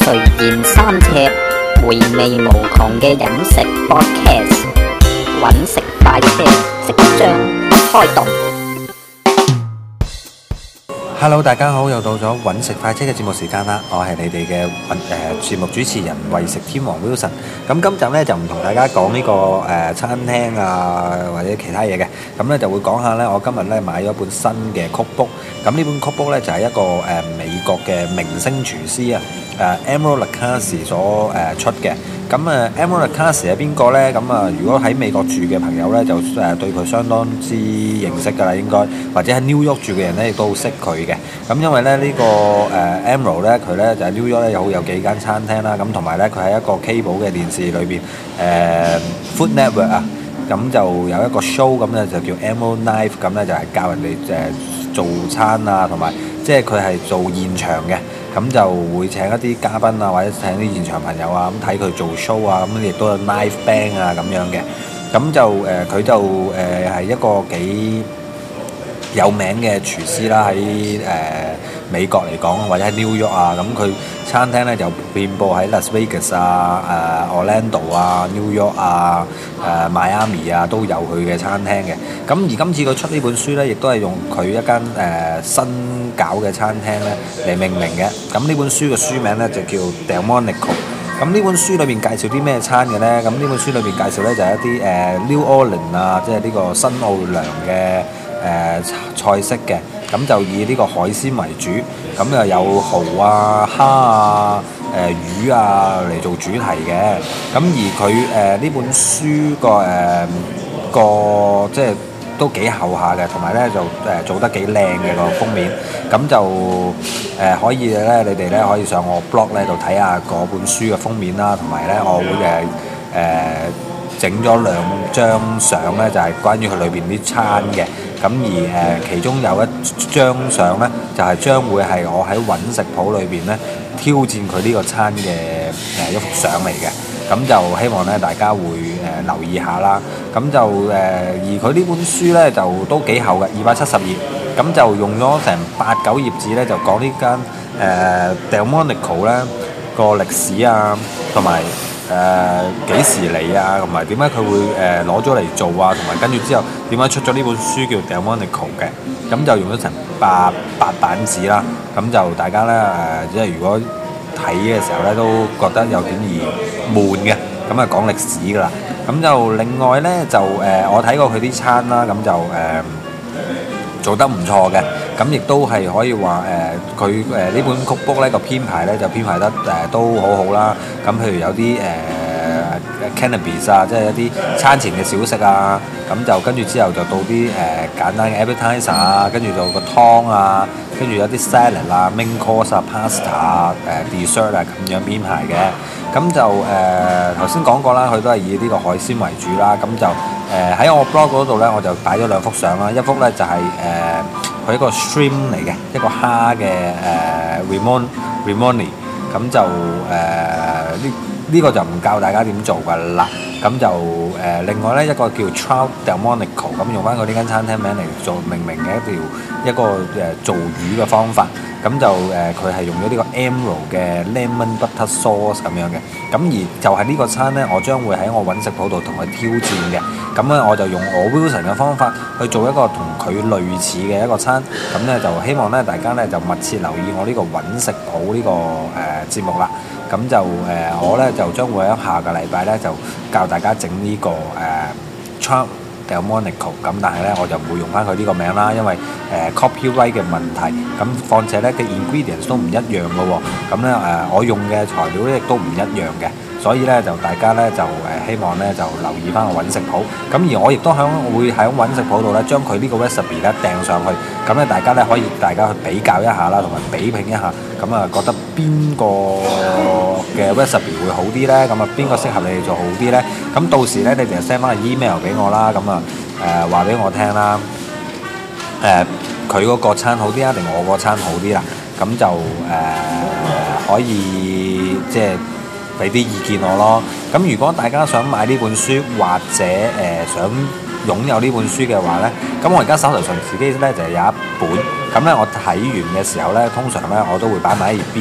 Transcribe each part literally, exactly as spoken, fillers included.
垂涎三尺，回味無窮嘅飲食 podcast， 揾食快車即將開動。 Hello， 大家好，又到咗揾食快車嘅節目時間啦！我係你哋嘅誒節目主持人為食天王 Wilson。咁今集咧就唔同大家講呢、這個誒、呃、餐廳啊或者其他嘢嘅，咁咧就會講下咧我今日咧買咗一本新嘅 cookbook。咁呢本 cookbook 咧就係、是、一個誒、呃、美國嘅明星廚師啊誒 Emeril Lagasse 所誒、呃、出嘅。咁誒 Emeril Lagasse係邊個咧？咁啊，如果喺美國住嘅朋友咧，就誒對佢相當之認識㗎啦，應該或者喺 New York 住嘅人咧，亦都好識佢嘅。咁因為咧呢、這個誒 Emeril 咧，佢咧就喺 New York 咧有有幾間餐廳啦。咁同埋咧，佢喺一個 cable 嘅電視裏邊誒 Food Network 啊，咁就有一個 show 咁咧就叫 Emeril Live，咁咧就係教人哋誒做餐啊，同埋即係佢係做現場嘅。咁就會請一啲嘉賓啊，或者請啲現場朋友啊，咁睇佢做 show 啊，咁亦都有 live band 啊咁樣嘅。咁就誒，佢、呃、就誒係、呃、一個幾有名嘅廚師啦，喺誒、呃、美國嚟講，或者喺 New York 啊，咁佢餐廳咧就遍佈喺 Las Vegas 啊、誒、呃、Orlando 啊、New York 啊、誒、呃、Miami 啊都有佢嘅餐廳嘅。咁而今次佢出呢本書咧，亦都係用佢一間誒、呃、新搞嘅餐廳咧嚟命名嘅。咁呢本書嘅書名咧就叫 Delmonico。咁呢本書裏邊介紹啲咩餐嘅咧？咁呢本書裏邊介紹咧就係一啲誒、呃、New Orleans 啊，即係呢個新奧良嘅誒、呃、菜式嘅。咁就以呢個海鮮為主，咁又有蠔啊、蝦啊、誒、呃、魚啊嚟做主題嘅。咁而佢誒呢本書個誒、呃、個即係都幾厚下嘅，同埋咧就誒、呃、做得幾靚嘅個封面。咁就誒、呃、可以咧，你哋咧可以上我 blog 咧度睇下嗰本書嘅封面啦，同埋咧我會誒誒整咗兩張相咧，就係、是、關於佢裏邊啲餐嘅。咁而誒、呃、其中有一張相咧，就係、是、將會係我喺揾食譜裏邊咧挑戰佢呢個餐嘅誒、呃、一幅相嚟嘅。咁就希望咧大家會誒、呃、留意下啦。咁就誒、呃、而佢呢本書咧就都幾厚嘅，二百七十頁。咁就用咗成八九頁紙咧，就講呢間誒 Delmonico 咧個歷史啊，同埋誒幾時嚟啊，同埋點解佢會誒攞咗嚟做啊，同埋跟住之後點解出咗呢本書叫 Delmonico 嘅。咁就用咗成八八版紙啦。咁就大家咧誒，即、呃、係如果睇嘅時候咧，都覺得有點而悶嘅。咁啊講歷史噶啦。咁就另外咧就誒、呃，我睇過佢啲餐啦，咁就誒。呃做得唔錯嘅，咁亦都係可以話誒，佢誒呢本 cookbook 咧個編排咧就編排得誒、呃、都好好啦。咁譬如有啲誒、呃、cannabis 啊，即係一啲餐前嘅小食啊，咁就跟住之後就到啲誒、呃、簡單嘅 appetizer 啊，跟住就個湯啊，跟住有啲 salad 啊、main course 啊、pasta 啊、誒、呃、dessert 啊咁樣編排嘅。咁就誒頭先講過啦，佢都係以呢個海鮮為主啦。咁就誒喺、呃、我 blog 嗰度咧，我就擺咗兩幅相啦。一幅咧就係誒佢一個 shrimp 嚟嘅，一個蝦嘅誒 rimoni rimoni。咁就誒呢呢個就唔教大家點做㗎啦。咁就誒、呃、另外咧一個叫 Trout Delmonico， 咁用翻佢呢間餐廳名嚟做命名嘅一條一個誒、呃、做魚嘅方法。咁就誒佢係用咗呢個 Emeril 嘅 lemon butter sauce 咁樣嘅。咁而就係呢個餐咧，我將會喺我揾食譜度同佢挑戰嘅。咁咧我就用我 Wilson 嘅方法去做一個同佢類似嘅一個餐。咁咧就希望咧大家咧就密切留意我呢個揾食譜呢、這個誒、呃、節目啦。咁就誒、呃、我咧就將會喺下個禮拜咧就教大家整呢、這個誒 Trout Delmonico。咁但係咧我就唔會用翻佢呢個名啦，因為誒、呃、copyright 嘅問題。咁況且咧嘅 ingredients 都唔一樣嘅喎。咁咧誒我用嘅材料咧亦都唔一樣嘅。所以咧就大家咧就誒希望咧就留意翻個揾食譜，咁而我亦都響會喺揾食譜度咧將佢呢個 recipe 咧掟上去，咁咧大家咧可以大家去比較一下啦，同埋比拼一下，咁啊覺得邊個嘅 recipe 會好啲咧？咁啊邊個適合你哋做好啲咧？咁到時咧你哋就 send 翻個 email 俾我啦，咁啊誒話俾我聽啦，誒佢嗰個餐好啲啊，定我個餐好啲啦？咁就誒、呃、可以即係。俾啲意見我咯。咁如果大家想買呢本書，或者誒、呃、想擁有呢本書嘅話呢，咁我而家手頭上自己呢就有一本。咁咧我睇完嘅時候呢，通常呢我都會擺埋喺一邊嘅。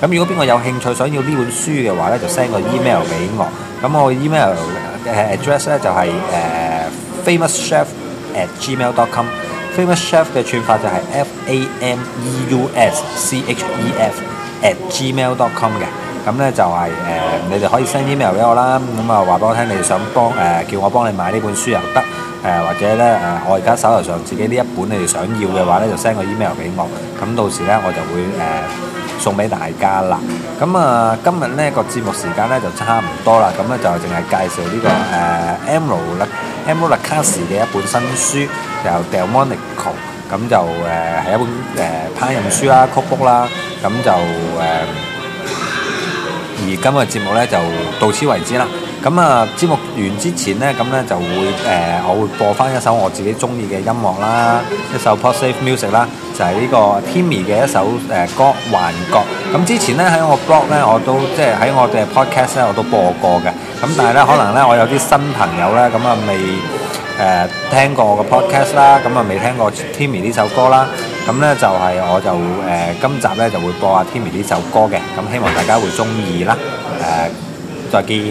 咁如果邊個有興趣想要呢本書嘅話咧，就 send 個 email 俾我。咁我 email 嘅 address 咧就係、是、誒、呃、famouschef at gmail dot com。famous chef 嘅串法就係 f a m e u s c h e f at gmail dot com 嘅。咁咧就係、是、誒、呃，你哋可以 send email 俾我啦。咁啊話俾我聽，你哋想幫誒、呃、叫我幫你買呢本書又得。誒、呃、或者咧誒、呃，我而家手頭上自己呢一本你哋想要嘅話咧，就 send 個 email 俾我，咁到時咧我就會誒、呃、送俾大家啦。咁啊、呃，今日咧個節目時間咧就差唔多啦，咁咧就淨係介紹呢、這個誒 Emeril Emeril Lagasse 嘅一本新書，由 Delmonico， 咁就誒係、呃、一本誒、呃、烹飪書啦、曲卜啦，咁就誒、呃、而今日節目咧就到此為止啦。咁啊，節目完之前呢，咁呢就會誒、呃，我會播翻一首我自己中意嘅音樂啦，一首 positive music 啦，就係、是、呢個 Timmy 嘅一首誒、呃、歌《幻覺》。咁之前呢，喺我 blog 呢，我都即係喺我嘅 podcast 呢，我都播過嘅。咁但係呢，可能呢，我有啲新朋友呢，咁啊未誒聽過我嘅 podcast 啦，咁啊未聽過 Timmy 呢首歌啦。咁呢就係、是、我就誒、呃、今集呢就會播下 Timmy 呢首歌嘅。咁希望大家會中意啦。誒、呃，再見。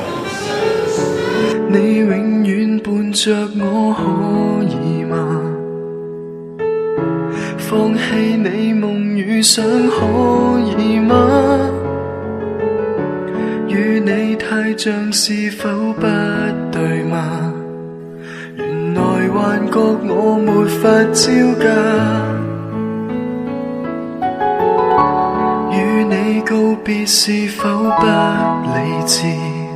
你永遠伴着我可以嗎？放棄你夢與想可以嗎？與你太像是否不對嗎？原來幻覺我沒法招架，與你告別是否不理智？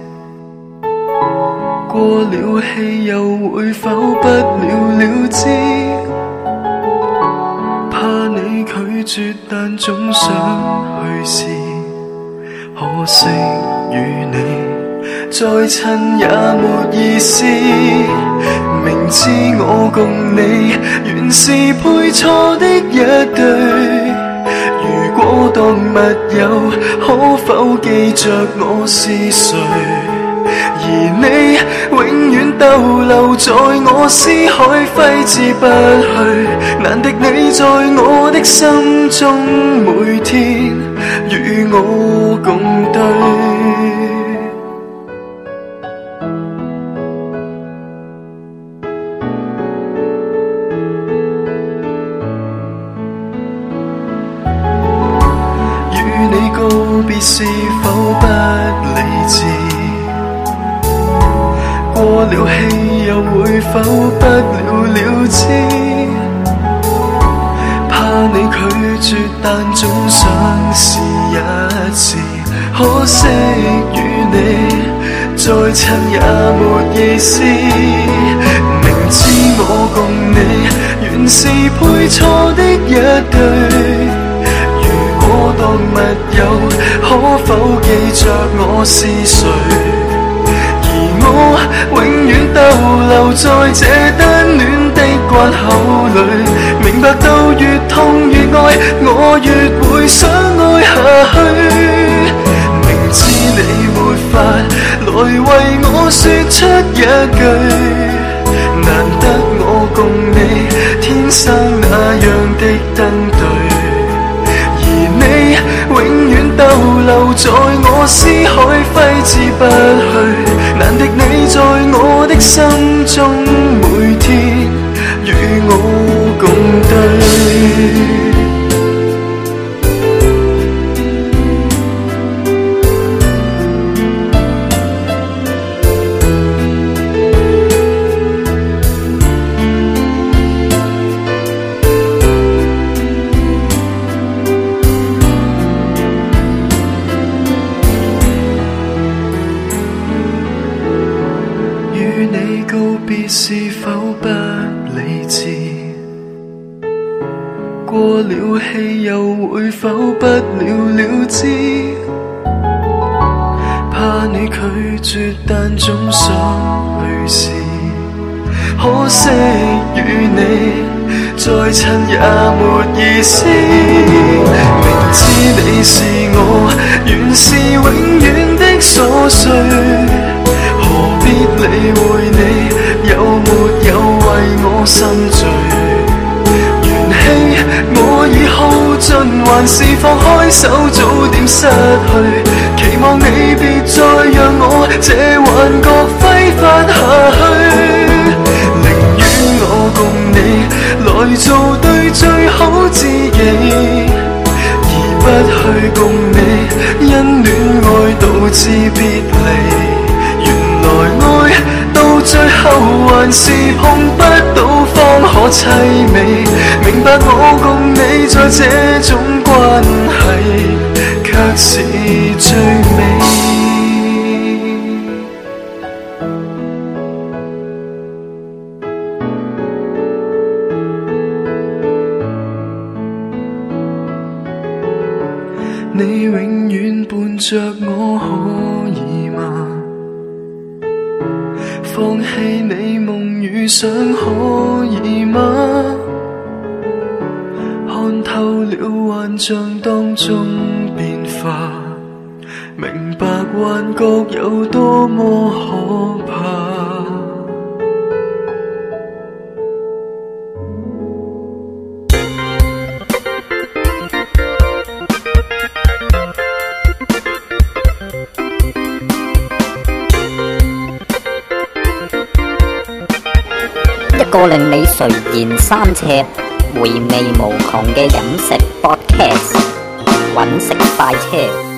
過了氣又會否不了了之？怕你拒絕但總想去試，可惜與你再親也沒意思。明知我共你原是配錯的一對，如果當密友可否記着我是誰？而你永遠逗留在我思海，揮之不去。難敵你在我的心中，每天與我共對。與你告別是否不理智？過了氣又會否不了了之？怕你拒絕但總想試一次，可惜與你再親也沒意思。明知我共你原是配錯的一對，如果當密友可否記着我是誰？我永遠逗留在這單戀的關口裏，明白到越痛越愛，我越會想愛下去。明知你沒法來為我說出一句，難得我共你天生那樣的登對。你永遠逗留在我思海，揮之不去。難敵你在我的心中，每天與我共對。是否不理智？過了氣又會否不了了之？怕你拒絕但總想去試，可惜與你再親也沒意思。明知你是我原是永遠的瑣碎，何必理會你有沒有為我心醉？元氣我已耗盡，還還是放開手早點失去？期望你別再讓我這幻覺揮發下去，寧願我共你來做對最好知己，而不去共你因戀愛導致別離。原來愛到最後還是碰不到方可凄美，明白我共你在這種關係卻是最美。你永遠伴着我可以嗎？放棄你夢與想可以嗎？看透了幻象當中變化，明白幻覺有多麼可怕。 一個令你垂涎三尺、回味無窮嘅飲食 podcast， 揾食快車。